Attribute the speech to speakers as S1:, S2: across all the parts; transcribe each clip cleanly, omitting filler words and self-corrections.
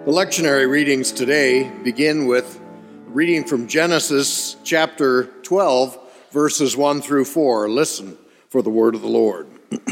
S1: The lectionary readings today begin with reading from Genesis chapter 12, verses 1 through 4. Listen for the word of the Lord.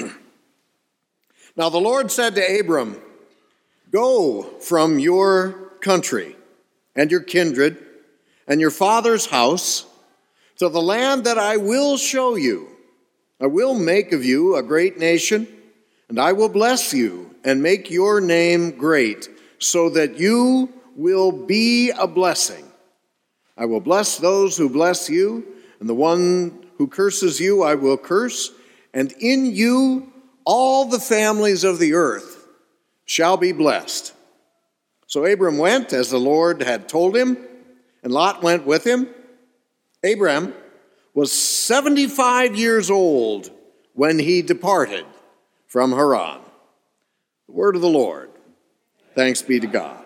S1: Now the Lord said to Abram, "Go from your country and your kindred and your father's house to the land that I will show you. I will make of you a great nation, and I will bless you and make your name great, so that you will be a blessing. I will bless those who bless you, and the one who curses you I will curse, and in you all the families of the earth shall be blessed." So Abram went as the Lord had told him, and Lot went with him. Abram was 75 years old when he departed from Haran. The word of the Lord. Thanks be to God.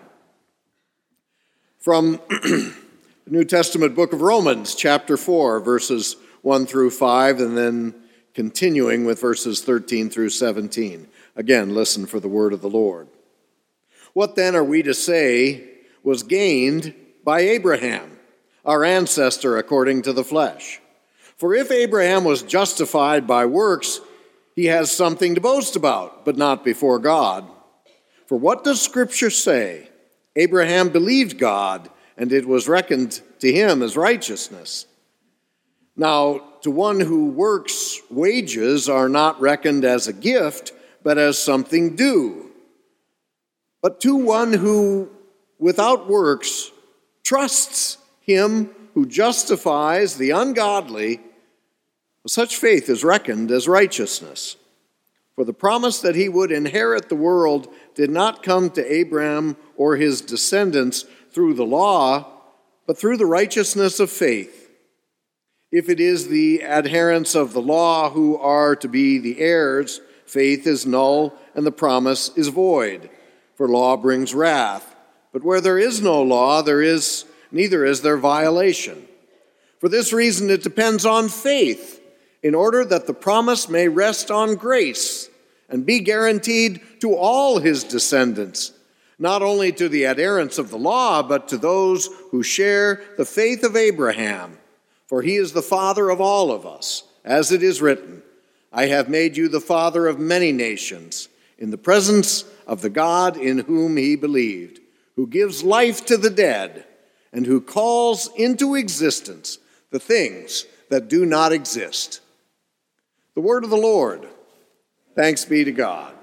S1: From the New Testament book of Romans, chapter 4, verses 1 through 5, and then continuing with verses 13 through 17. Again, listen for the word of the Lord. What then are we to say was gained by Abraham, our ancestor according to the flesh? For if Abraham was justified by works, he has something to boast about, but not before God. For what does Scripture say? Abraham believed God, and it was reckoned to him as righteousness. Now, to one who works, wages are not reckoned as a gift, but as something due. But to one who, without works, trusts him who justifies the ungodly, such faith is reckoned as righteousness. For the promise that he would inherit the world did not come to Abraham or his descendants through the law, but through the righteousness of faith. If it is the adherents of the law who are to be the heirs, faith is null and the promise is void, for law brings wrath. But where there is no law, neither is there violation. For this reason it depends on faith, in order that the promise may rest on grace and be guaranteed to all his descendants, not only to the adherents of the law, but to those who share the faith of Abraham. For he is the father of all of us, as it is written, "I have made you the father of many nations, in the presence of the God in whom he believed, who gives life to the dead, and who calls into existence the things that do not exist." The word of the Lord. Thanks be to God.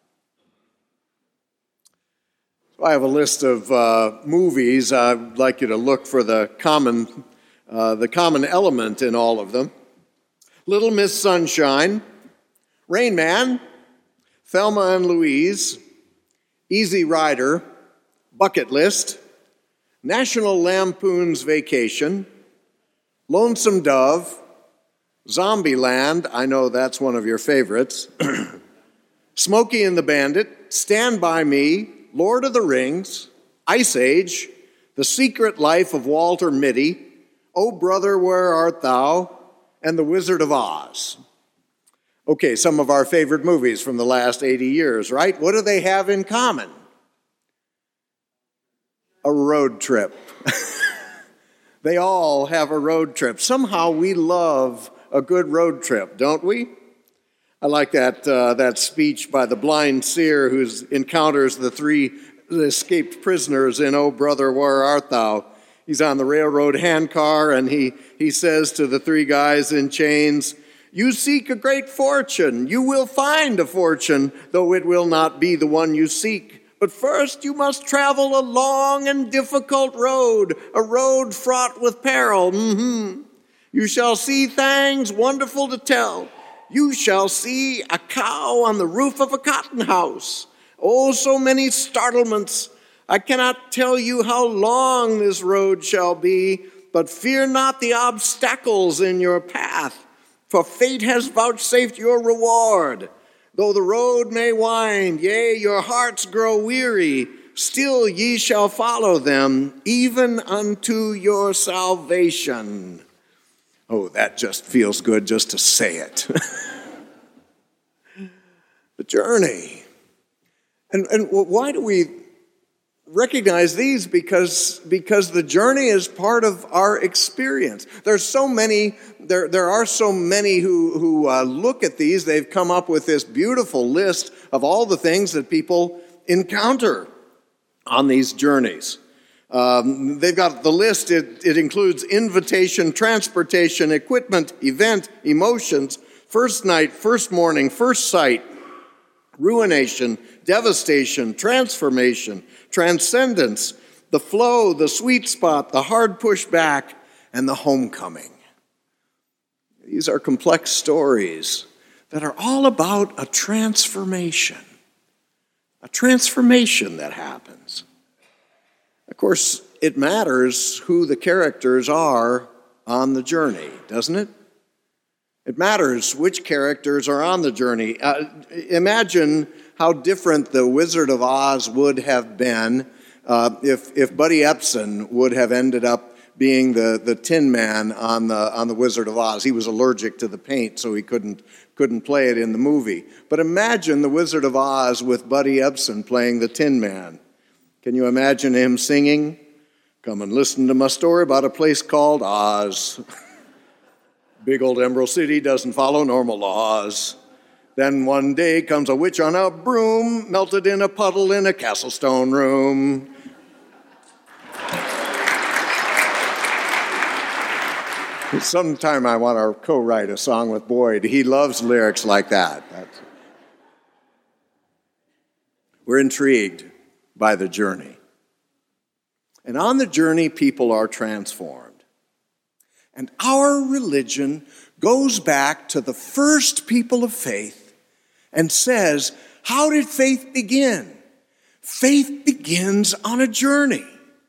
S1: So I have a list of movies. I'd like you to look for the common element in all of them. Little Miss Sunshine, Rain Man, Thelma and Louise, Easy Rider, Bucket List, National Lampoon's Vacation, Lonesome Dove, Zombieland, I know that's one of your favorites, Smokey and the Bandit, Stand By Me, Lord of the Rings, Ice Age, The Secret Life of Walter Mitty, Oh Brother, Where Art Thou, and The Wizard of Oz. Okay, some of our favorite movies from the last 80 years, right? What do they have in common? A road trip. They all have a road trip. Somehow we love a good road trip, don't we? I like that speech by the blind seer who encounters the three escaped prisoners in Oh Brother, Where Art Thou? He's on the railroad handcar, and he says to the three guys in chains, "You seek a great fortune. You will find a fortune, though it will not be the one you seek. But first you must travel a long and difficult road, a road fraught with peril. You shall see things wonderful to tell. You shall see a cow on the roof of a cotton house. Oh, so many startlements. I cannot tell you how long this road shall be, but fear not the obstacles in your path, for fate has vouchsafed your reward. Though the road may wind, yea, your hearts grow weary, still ye shall follow them, even unto your salvation." Oh, that just feels good just to say it. The journey. And why do we recognize these because the journey is part of our experience. There are so many who look at these. They've come up with this beautiful list of all the things that people encounter on these journeys. They've got the list. It includes invitation, transportation, equipment, event, emotions, first night, first morning, first sight, ruination, devastation, transformation, transcendence, the flow, the sweet spot, the hard push back, and the homecoming. These are complex stories that are all about a transformation that happens. Of course, it matters who the characters are on the journey, doesn't it? It matters which characters are on the journey. Imagine how different the Wizard of Oz would have been if Buddy Epson would have ended up being the Tin Man on the Wizard of Oz. He was allergic to the paint, so he couldn't play it in the movie. But imagine the Wizard of Oz with Buddy Epson playing the Tin Man. Can you imagine him singing, "Come and listen to my story about a place called Oz. Big old Emerald City doesn't follow normal laws. Then one day comes a witch on a broom, melted in a puddle in a castle stone room." Sometime I want to co-write a song with Boyd. He loves lyrics like that. We're intrigued by the journey. And on the journey, people are transformed. And our religion goes back to the first people of faith and says, how did faith begin? Faith begins on a journey.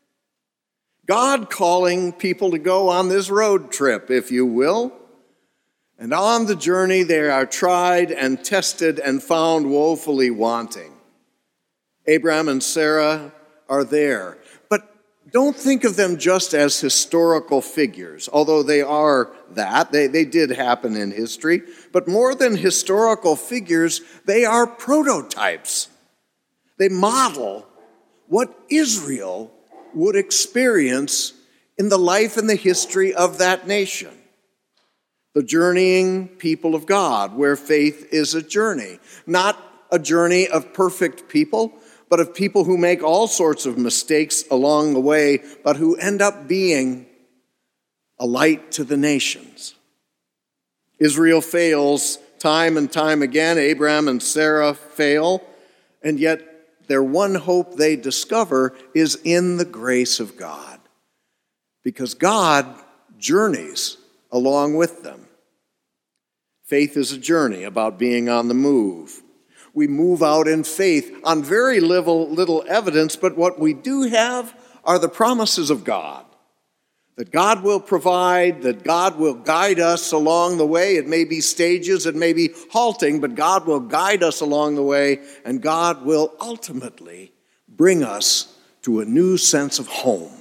S1: God calling people to go on this road trip, if you will. And on the journey, they are tried and tested and found woefully wanting. Abraham and Sarah are there. But don't think of them just as historical figures, although they are that. They did happen in history. But more than historical figures, they are prototypes. They model what Israel would experience in the life and the history of that nation. The journeying people of God, where faith is a journey. Not a journey of perfect people, but of people who make all sorts of mistakes along the way, but who end up being a light to the nations. Israel fails time and time again. Abraham and Sarah fail, and yet their one hope they discover is in the grace of God, because God journeys along with them. Faith is a journey about being on the move. We move out in faith on very little evidence, but what we do have are the promises of God. That God will provide, that God will guide us along the way. It may be stages, it may be halting, but God will guide us along the way, and God will ultimately bring us to a new sense of home.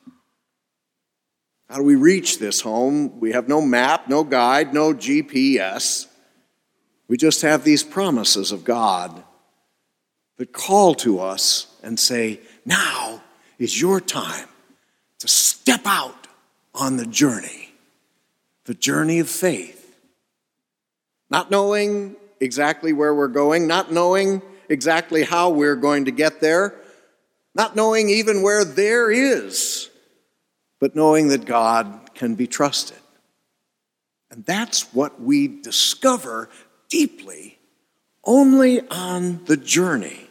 S1: How do we reach this home? We have no map, no guide, no GPS. We just have these promises of God that call to us and say, now is your time to step out on the journey of faith. Not knowing exactly where we're going, not knowing exactly how we're going to get there, not knowing even where there is, but knowing that God can be trusted. And that's what we discover deeply only on the journey.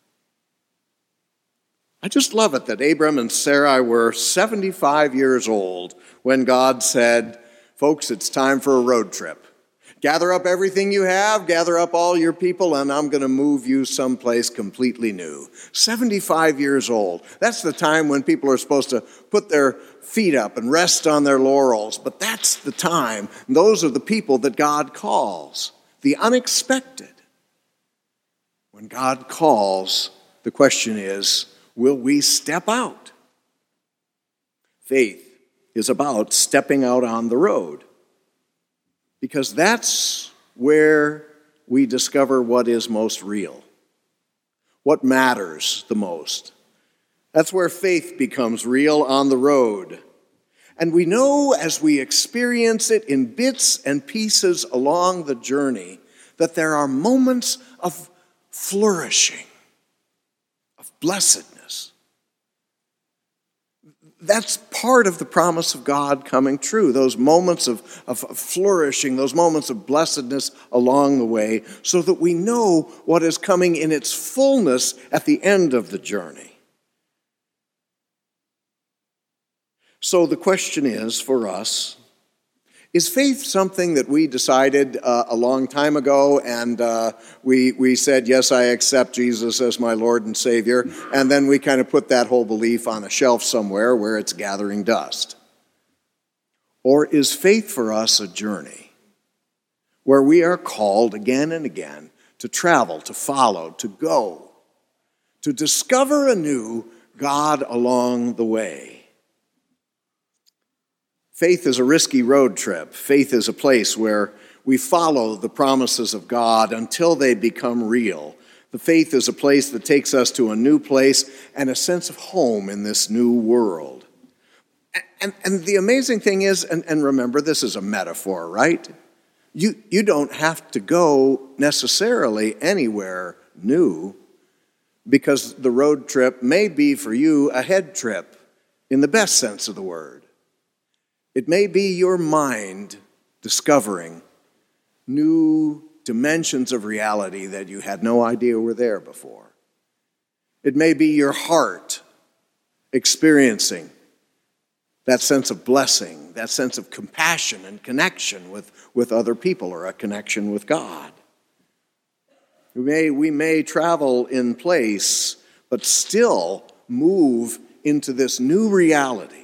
S1: I just love it that Abram and Sarai were 75 years old when God said, folks, it's time for a road trip. Gather up everything you have, gather up all your people, and I'm going to move you someplace completely new. 75 years old. That's the time when people are supposed to put their feet up and rest on their laurels. But that's the time. Those are the people that God calls. The unexpected. When God calls, the question is, will we step out? Faith is about stepping out on the road, because that's where we discover what is most real, what matters the most. That's where faith becomes real, on the road. And we know as we experience it in bits and pieces along the journey that there are moments of flourishing, of blessedness. That's part of the promise of God coming true, those moments of flourishing, those moments of blessedness along the way, so that we know what is coming in its fullness at the end of the journey. So the question is for us, is faith something that we decided a long time ago and we said, yes, I accept Jesus as my Lord and Savior, and then we kind of put that whole belief on a shelf somewhere where it's gathering dust? Or is faith for us a journey where we are called again and again to travel, to follow, to go, to discover anew God along the way? Faith is a risky road trip. Faith is a place where we follow the promises of God until they become real. The faith is a place that takes us to a new place and a sense of home in this new world. And the amazing thing is, and remember, this is a metaphor, right? You don't have to go necessarily anywhere new, because the road trip may be for you a head trip in the best sense of the word. It may be your mind discovering new dimensions of reality that you had no idea were there before. It may be your heart experiencing that sense of blessing, that sense of compassion and connection with other people, or a connection with God. We may travel in place, but still move into this new reality.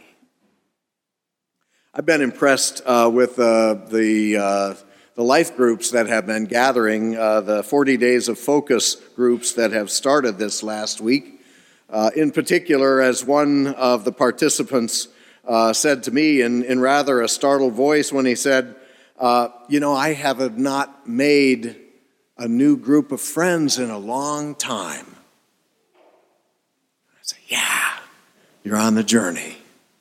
S1: I've been impressed with the life groups that have been gathering, the 40 Days of Focus groups that have started this last week. In particular, as one of the participants said to me in rather a startled voice when he said, I have not made a new group of friends in a long time. I said, yeah, you're on the journey.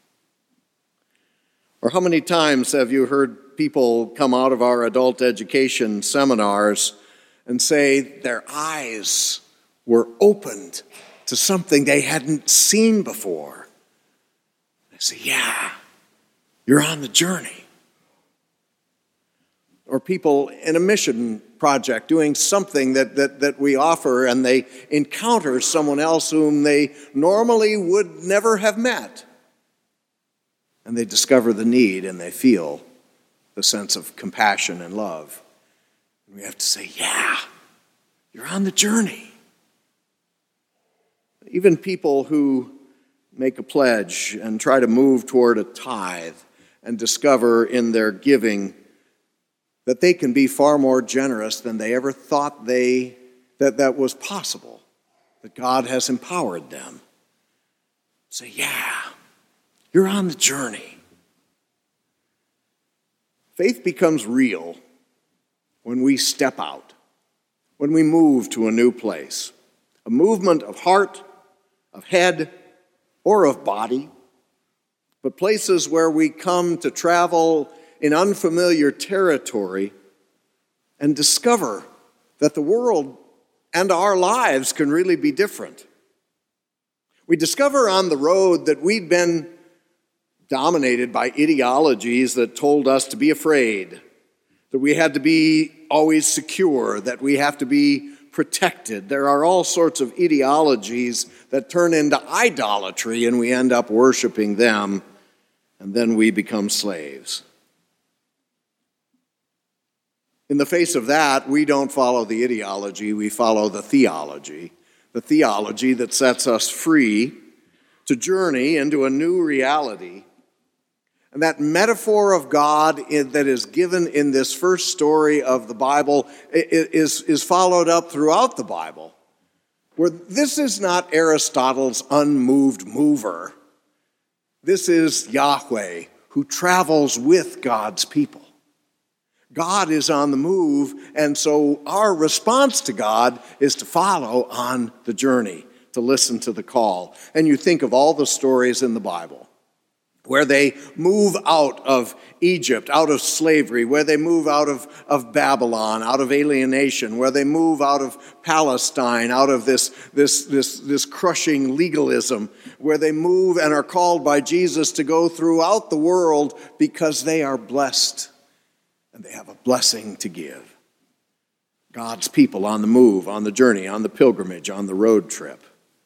S1: Or how many times have you heard people come out of our adult education seminars and say their eyes were opened to something they hadn't seen before? They say, yeah, you're on the journey. Or people in a mission project doing something that we offer, and they encounter someone else whom they normally would never have met. And they discover the need, and they feel the sense of compassion and love. And we have to say, yeah, you're on the journey. Even people who make a pledge and try to move toward a tithe and discover in their giving that they can be far more generous than they ever thought that was possible, that God has empowered them. Say, yeah, you're on the journey. Faith becomes real when we step out, when we move to a new place, a movement of heart, of head, or of body, but places where we come to travel in unfamiliar territory and discover that the world and our lives can really be different. We discover on the road that we'd been dominated by ideologies that told us to be afraid, that we had to be always secure, that we have to be protected. There are all sorts of ideologies that turn into idolatry, and we end up worshiping them, and then we become slaves. In the face of that, we don't follow the ideology, we follow the theology that sets us free to journey into a new reality. And that metaphor of God that is given in this first story of the Bible is followed up throughout the Bible, where this is not Aristotle's unmoved mover. This is Yahweh who travels with God's people. God is on the move, and so our response to God is to follow on the journey, to listen to the call. And you think of all the stories in the Bible where they move out of Egypt, out of slavery, where they move out of Babylon, out of alienation, where they move out of Palestine, out of this crushing legalism, where they move and are called by Jesus to go throughout the world because they are blessed and they have a blessing to give. God's people on the move, on the journey, on the pilgrimage, on the road trip.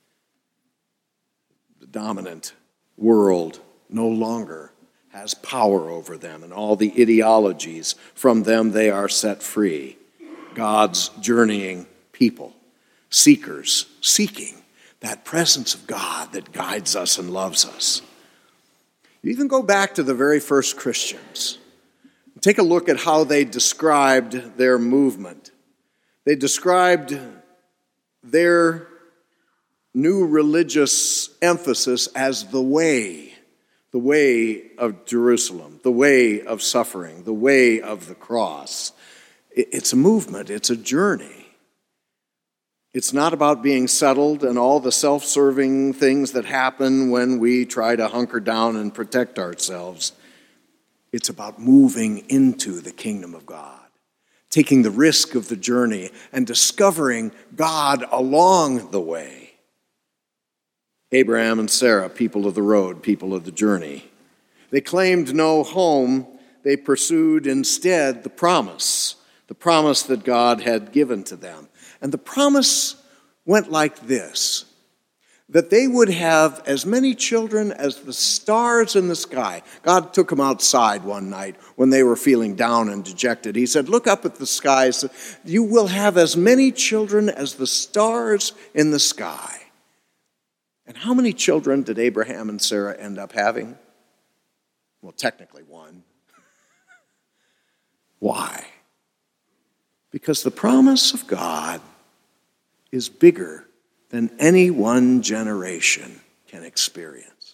S1: The dominant world no longer has power over them, and all the ideologies from them they are set free. God's journeying people, seekers, seeking that presence of God that guides us and loves us. You even go back to the very first Christians. Take a look at how they described their movement. They described their new religious emphasis as the way of Jerusalem, the way of suffering, the way of the cross. It's a movement, it's a journey. It's not about being settled and all the self-serving things that happen when we try to hunker down and protect ourselves. It's about moving into the kingdom of God, taking the risk of the journey and discovering God along the way. Abraham and Sarah, people of the road, people of the journey. They claimed no home. They pursued instead the promise that God had given to them. And the promise went like this, that they would have as many children as the stars in the sky. God took them outside one night when they were feeling down and dejected. He said, look up at the skies. You will have as many children as the stars in the sky. And how many children did Abraham and Sarah end up having? Well, technically one. Why? Because the promise of God is bigger than any one generation can experience.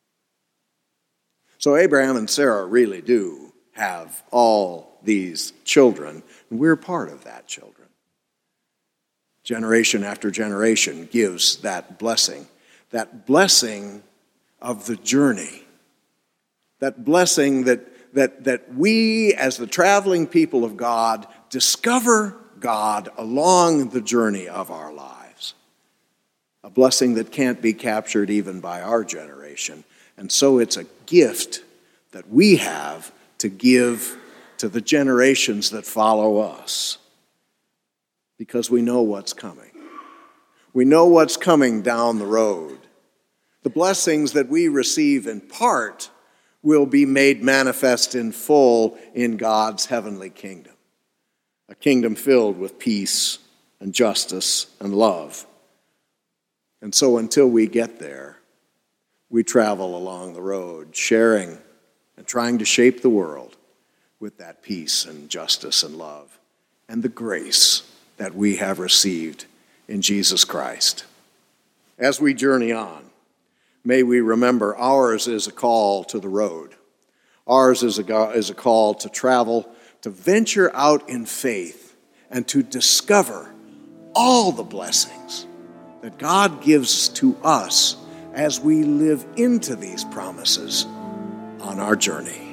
S1: So Abraham and Sarah really do have all these children, and we're part of that children. Generation after generation gives that blessing of the journey, that blessing that we as the traveling people of God discover God along the journey of our lives. A blessing that can't be captured even by our generation. And so it's a gift that we have to give to the generations that follow us, because we know what's coming. We know what's coming down the road. The blessings that we receive in part will be made manifest in full in God's heavenly kingdom. A kingdom filled with peace and justice and love. And so until we get there, we travel along the road, sharing and trying to shape the world with that peace and justice and love and the grace that we have received in Jesus Christ. As we journey on, may we remember ours is a call to the road. Ours is a call to travel, to venture out in faith, and to discover all the blessings that God gives to us as we live into these promises on our journey.